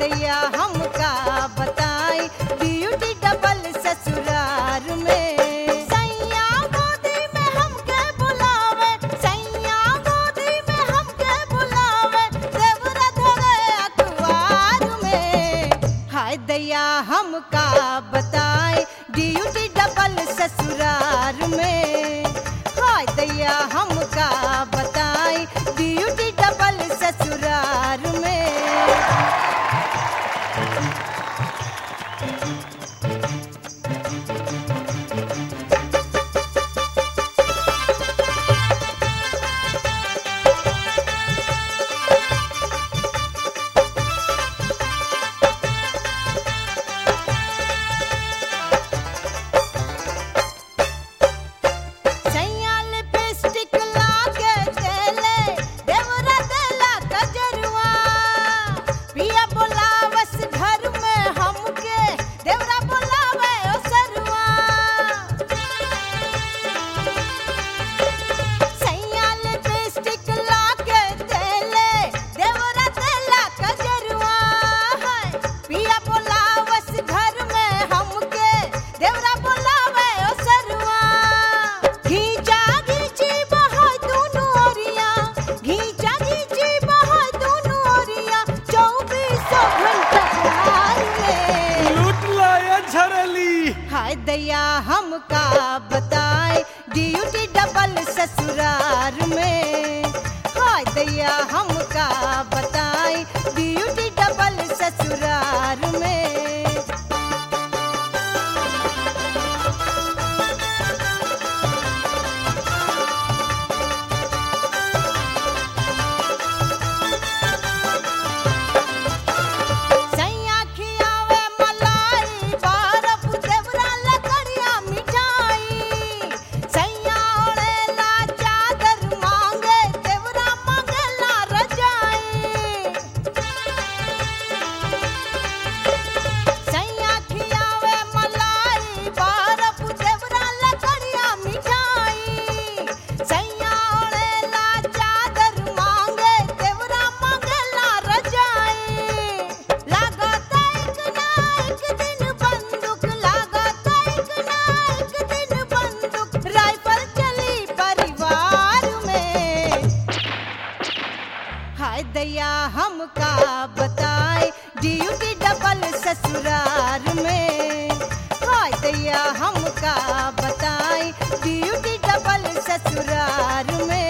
दैया हमका बताई ड्यूटी डबल ससुरार में। सैया गोदी में हमके बुलावे, सैया गोदी में हमके बुलावे, देवरा धरे अखबार में। हाय दैया हमका बताई ड्यूटी डबल ससुरार में। हाय दैया हमका बताई ड्यूटी डबल ससुरार में। हाय दैया हमका बताए ड्यूटी डबल ससुरार में। हाय दैया हमका बताए ड्यूटी डबल ससुरार में। हाय दैया हमका बताए ड्यूटी डबल ससुरार में। हाय दैया हमका बताए ड्यूटी डबल ससुरार में।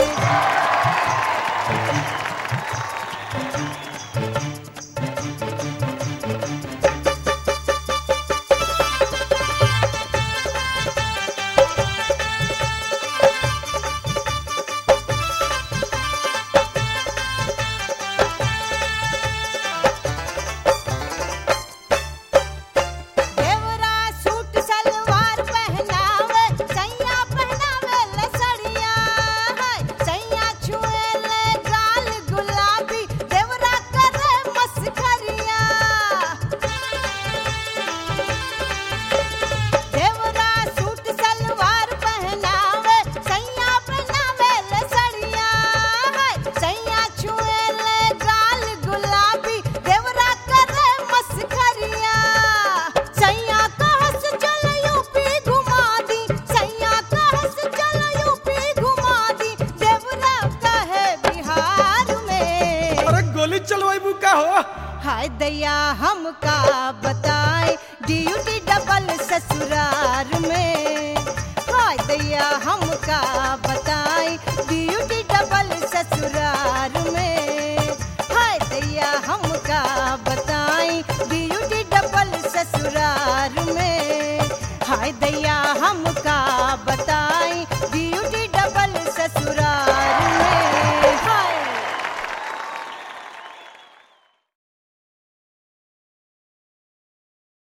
हाय दैया हमका बताए ड्यूटी डबल ससुरार में। हाय दैया हमका बताए ड्यूटी डबल ससुरार में। हाय दैया हमका बताए ड्यूटी डबल ससुरार में। हाय दैया